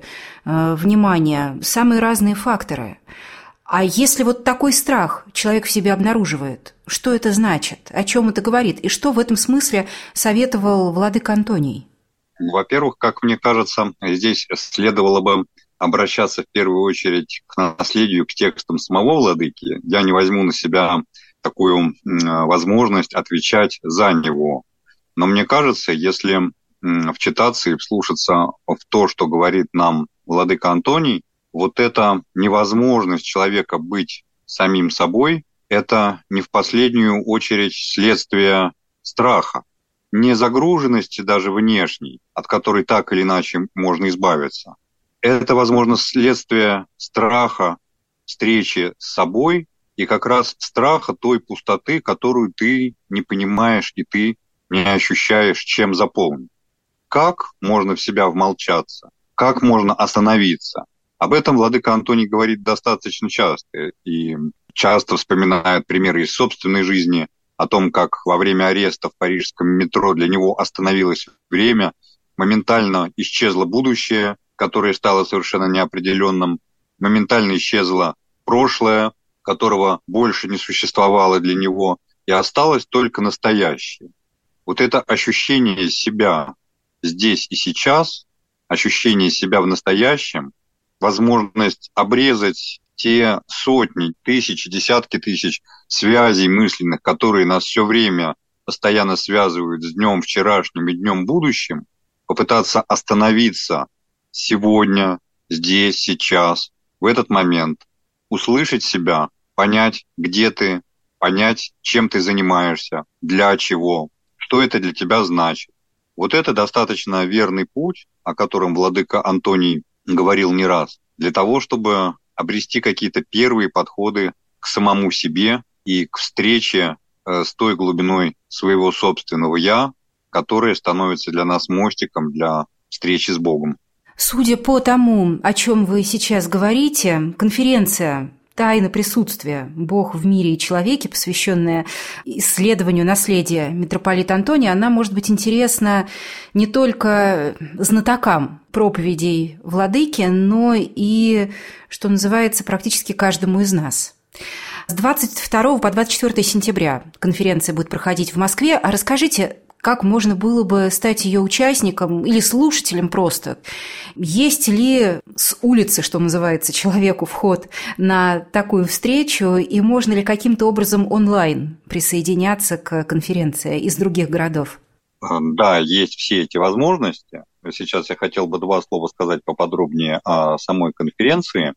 внимание самые разные факторы. А если такой страх человек в себе обнаруживает, что это значит, о чем это говорит, и что в этом смысле советовал владыка Антоний? Во-первых, как мне кажется, здесь следовало бы обращаться в первую очередь к наследию, к текстам самого владыки. Я не возьму на себя такую возможность отвечать за него. Но мне кажется, если вчитаться и вслушаться в то, что говорит нам владыка Антоний, эта невозможность человека быть самим собой, это не в последнюю очередь следствие страха. Не загруженности даже внешней, от которой так или иначе можно избавиться. Это, возможно, следствие страха встречи с собой и как раз страха той пустоты, которую ты не понимаешь и ты не ощущаешь, чем заполнить. Как можно в себя вмолчаться? Как можно остановиться? Об этом владыка Антоний говорит достаточно часто и часто вспоминает примеры из собственной жизни, о том, как во время ареста в парижском метро для него остановилось время, моментально исчезло будущее, которое стало совершенно неопределенным, моментально исчезло прошлое, которого больше не существовало для него, и осталось только настоящее. Это ощущение себя здесь и сейчас, ощущение себя в настоящем, возможность обрезать те сотни, тысячи, десятки тысяч связей мысленных, которые нас все время постоянно связывают с днем вчерашним и днем будущим, попытаться остановиться сегодня, здесь, сейчас, в этот момент, услышать себя, понять, где ты, понять, чем ты занимаешься, для чего, что это для тебя значит. Это достаточно верный путь, о котором владыка Антоний говорил не раз, для того, чтобы обрести какие-то первые подходы к самому себе и к встрече с той глубиной своего собственного «я», которая становится для нас мостиком для встречи с Богом. Судя по тому, о чем вы сейчас говорите, конференция «Тайна присутствия. Бог в мире и человеке», посвященная исследованию наследия митрополита Антония, она может быть интересна не только знатокам проповедей владыки, но и, что называется, практически каждому из нас. С 22 по 24 сентября конференция будет проходить в Москве. А расскажите, как можно было бы стать ее участником или слушателем просто? Есть ли с улицы, что называется, человеку вход на такую встречу, и можно ли каким-то образом онлайн присоединяться к конференции из других городов? Да, есть все эти возможности. сейчас я хотел бы 2 слова сказать поподробнее о самой конференции.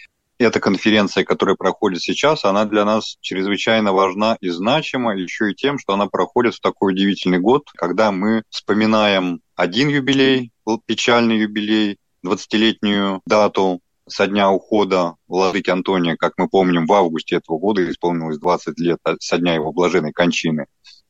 Эта конференция, которая проходит сейчас, она для нас чрезвычайно важна и значима еще и тем, что она проходит в такой удивительный год, когда мы вспоминаем один юбилей, был печальный юбилей, 20-летнюю дату со дня ухода владыки Антония, как мы помним, в августе этого года исполнилось 20 лет со дня его блаженной кончины.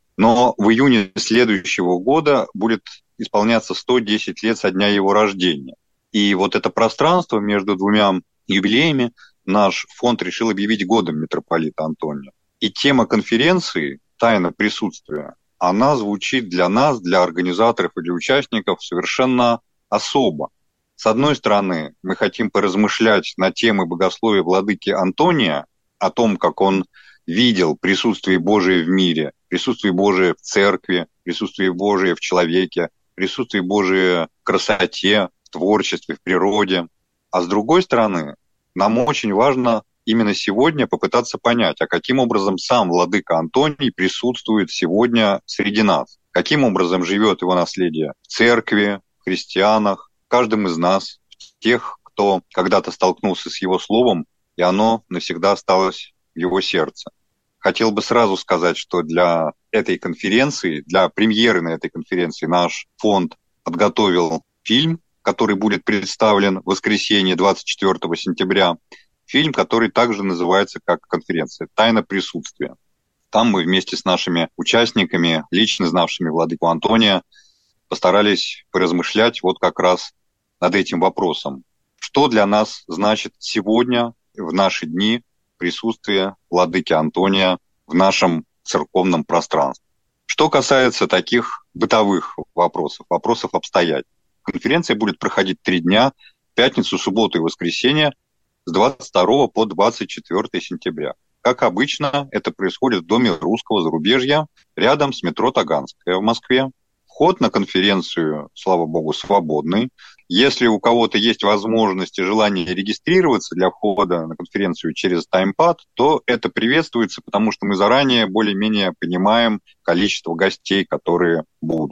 Но в июне следующего года будет исполняться 110 лет со дня его рождения. И вот это пространство между 2 юбилеями наш фонд решил объявить годом митрополита Антония. И тема конференции «Тайна присутствия», она звучит для нас, для организаторов и для участников совершенно особо. С одной стороны, мы хотим поразмышлять на темы богословия владыки Антония, о том, как он видел присутствие Божие в мире, присутствие Божие в церкви, присутствие Божие в человеке, присутствие Божие в красоте, в творчестве, в природе. А с другой стороны, нам очень важно именно сегодня попытаться понять, а каким образом сам владыка Антоний присутствует сегодня среди нас, каким образом живет его наследие в церкви, в христианах, в каждом из нас, в тех, кто когда-то столкнулся с его словом, и оно навсегда осталось в его сердце. Хотел бы сразу сказать, что для этой конференции, для премьеры на этой конференции наш фонд подготовил фильм, который будет представлен в воскресенье 24 сентября. Фильм, который также называется как конференция «Тайна присутствия». Там мы вместе с нашими участниками, лично знавшими владыку Антония, постарались поразмышлять вот как раз над этим вопросом. Что для нас значит сегодня, в наши дни, присутствие владыки Антония в нашем церковном пространстве? Что касается таких бытовых вопросов, вопросов обстоятельств. Конференция будет проходить 3 дня, пятницу, субботу и воскресенье, с 22 по 24 сентября. Как обычно, это происходит в Доме русского зарубежья, рядом с метро Таганская в Москве. Вход на конференцию, слава богу, свободный. Если у кого-то есть возможность и желание регистрироваться для входа на конференцию через таймпад, то это приветствуется, потому что мы заранее более-менее понимаем количество гостей, которые будут.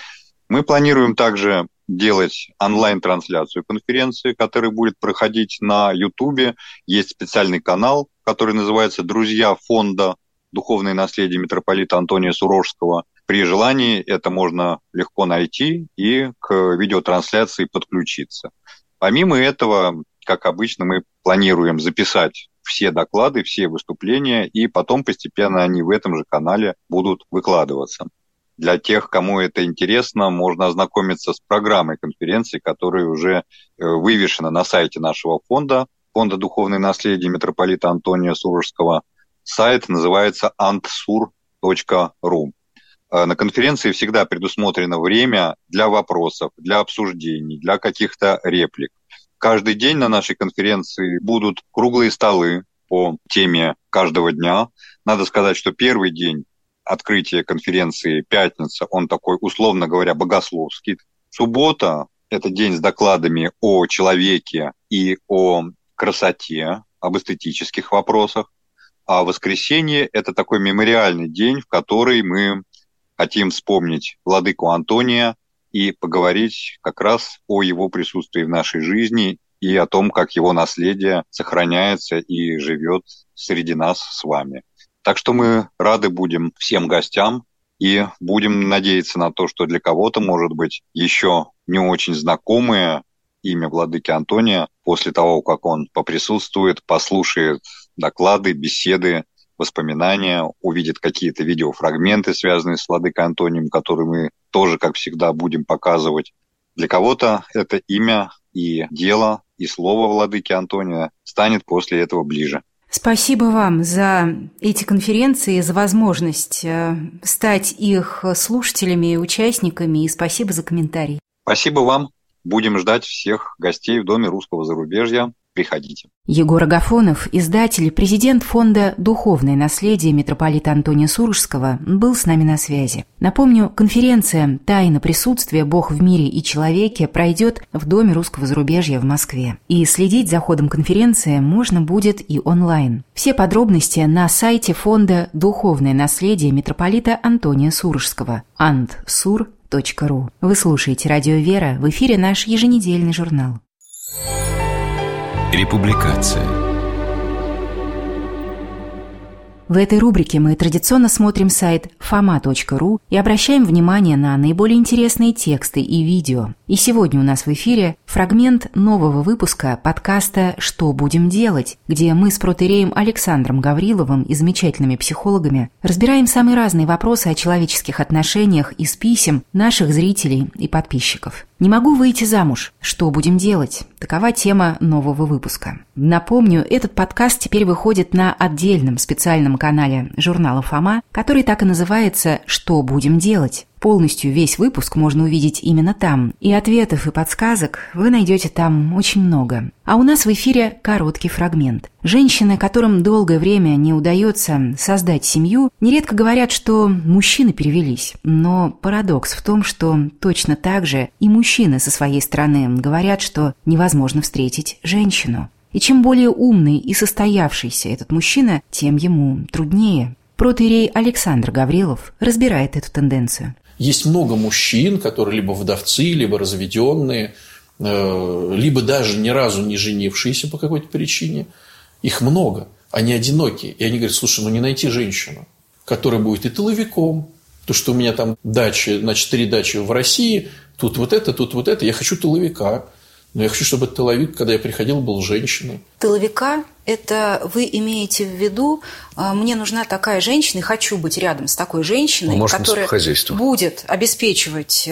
Мы планируем также делать онлайн-трансляцию конференции, которая будет проходить на YouTube. Есть специальный канал, который называется «Друзья фонда Духовное наследие митрополита Антония Сурожского». При желании это можно легко найти и к видеотрансляции подключиться. Помимо этого, как обычно, мы планируем записать все доклады, все выступления, и потом постепенно они в этом же канале будут выкладываться. Для тех, кому это интересно, можно ознакомиться с программой конференции, которая уже вывешена на сайте нашего фонда, фонда «Духовное наследие митрополита Антония Сурожского». Сайт называется antsur.ru. На конференции всегда предусмотрено время для вопросов, для обсуждений, для каких-то реплик. Каждый день на нашей конференции будут круглые столы по теме каждого дня. Надо сказать, что первый день открытия конференции, пятница, он такой, условно говоря, богословский. Суббота – это день с докладами о человеке и о красоте, об эстетических вопросах. А воскресенье – это такой мемориальный день, в который мы хотим вспомнить владыку Антония и поговорить как раз о его присутствии в нашей жизни и о том, как его наследие сохраняется и живет среди нас с вами. Так что мы рады будем всем гостям и будем надеяться на то, что для кого-то, может быть, еще не очень знакомое имя владыки Антония, после того, как он поприсутствует, послушает доклады, беседы, воспоминания, увидит какие-то видеофрагменты, связанные с владыкой Антонием, которые мы тоже, как всегда, будем показывать. Для кого-то это имя и дело, и слово владыки Антония станет после этого ближе. Спасибо вам за эти конференции, за возможность стать их слушателями и участниками, и спасибо за комментарий. Спасибо вам. Будем ждать всех гостей в Доме русского зарубежья. Приходите. Егор Агафонов, издатель, президент фонда «Духовное наследие» митрополита Антония Сурожского, был с нами на связи. Напомню, конференция «Тайна присутствия. Бог в мире и человеке» пройдет в Доме русского зарубежья в Москве. И следить за ходом конференции можно будет и онлайн. Все подробности на сайте фонда «Духовное наследие» митрополита Антония Сурожского antsur.ru. fama.ru. Вы слушаете «Радио Вера», в эфире наш еженедельный журнал. Републикация. В этой рубрике мы традиционно смотрим сайт fama.ru и обращаем внимание на наиболее интересные тексты и видео. И сегодня у нас в эфире фрагмент нового выпуска подкаста «Что будем делать?», где мы с протоиереем Александром Гавриловым и замечательными психологами разбираем самые разные вопросы о человеческих отношениях из писем наших зрителей и подписчиков. «Не могу выйти замуж. Что будем делать?» Такова тема нового выпуска. Напомню, этот подкаст теперь выходит на отдельном специальном канале журнала «Фома», который так и называется «Что будем делать?». Полностью весь выпуск можно увидеть именно там, и ответов и подсказок вы найдете там очень много. А у нас в эфире короткий фрагмент. Женщины, которым долгое время не удается создать семью, нередко говорят, что мужчины перевелись. Но парадокс в том, что точно так же и мужчины со своей стороны говорят, что невозможно встретить женщину. И чем более умный и состоявшийся этот мужчина, тем ему труднее. Протоиерей Александр Гаврилов разбирает эту тенденцию. Есть много мужчин, которые либо вдовцы, либо разведенные, либо даже ни разу не женившиеся по какой-то причине. Их много, они одинокие. И они говорят: слушай, не найти женщину, которая будет и тыловиком, то, что у меня там дачи, значит, 3 дачи в России, тут вот это, я хочу тыловика. Но я хочу, чтобы этот тыловик, когда я приходил, был женщиной. Тыловика – это вы имеете в виду, мне нужна такая женщина, и хочу быть рядом с такой женщиной, которая будет обеспечивать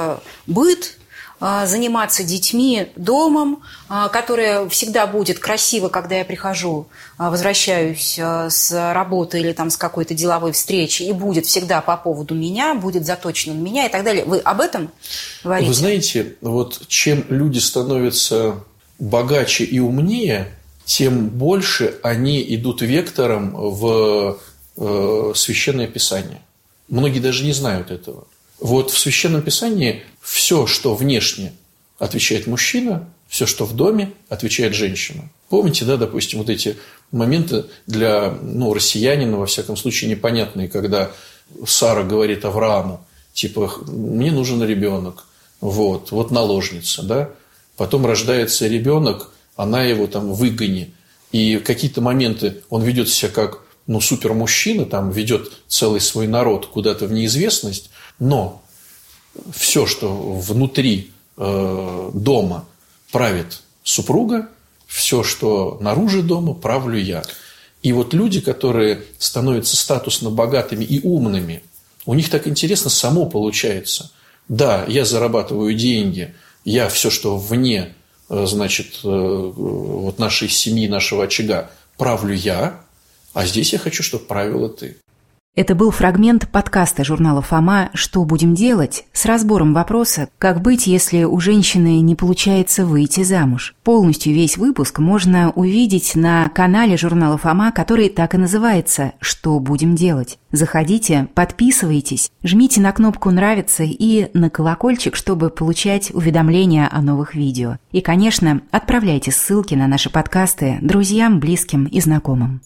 быт, заниматься детьми, домом, которая всегда будет красива, когда я прихожу, возвращаюсь с работы или там с какой-то деловой встречи, и будет всегда по поводу меня, будет заточена на меня и так далее. Вы об этом говорите? Вы знаете, вот чем люди становятся богаче и умнее, тем больше они идут вектором в Священное Писание. Многие даже не знают этого. Вот в Священном Писании все, что внешне, отвечает мужчина, все, что в доме, отвечает женщина. Помните, да, допустим, вот эти моменты для россиянина, во всяком случае, непонятные, когда Сара говорит Аврааму, типа, мне нужен ребенок, вот наложница, да. Потом рождается ребенок, она его там выгони. И в какие-то моменты он ведет себя как супермужчина, там ведет целый свой народ куда-то в неизвестность, но все, что внутри дома правит супруга, все, что наружу дома, правлю я. И вот люди, которые становятся статусно богатыми и умными, у них так интересно само получается. Да, я зарабатываю деньги, я все, что вне, значит, вот нашей семьи, нашего очага, правлю я, а здесь я хочу, чтобы правила ты. Это был фрагмент подкаста журнала «Фома. Что будем делать?» с разбором вопроса «Как быть, если у женщины не получается выйти замуж?». Полностью весь выпуск можно увидеть на канале журнала «Фома», который так и называется «Что будем делать?». Заходите, подписывайтесь, жмите на кнопку «Нравится» и на колокольчик, чтобы получать уведомления о новых видео. И, конечно, отправляйте ссылки на наши подкасты друзьям, близким и знакомым.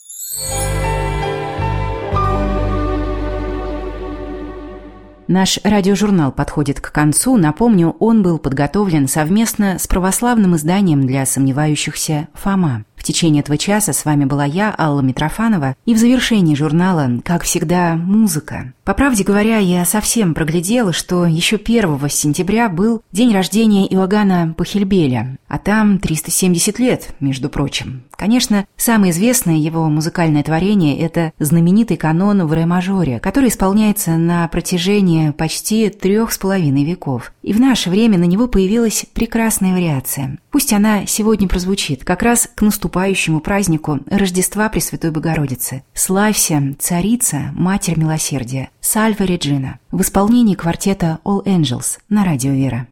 Наш радиожурнал подходит к концу. Напомню, он был подготовлен совместно с православным изданием для сомневающихся «Фома». В течение этого часа с вами была я, Алла Митрофанова, и в завершении журнала, как всегда, музыка. По правде говоря, я совсем проглядела, что еще 1 сентября был день рождения Иоганна Пахельбеля, а там 370 лет, между прочим. Конечно, самое известное его музыкальное творение – это знаменитый канон в ре-мажоре, который исполняется на протяжении почти 3,5 веков. И в наше время на него появилась прекрасная вариация. Пусть она сегодня прозвучит, как раз к наступающему празднику Рождества Пресвятой Богородицы. «Славься, Царица, Матерь Милосердия», «Сальве Реджина» в исполнении квартета All Angels на Радио Вера.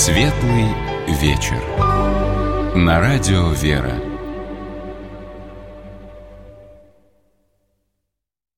Светлый вечер. На радио «Вера».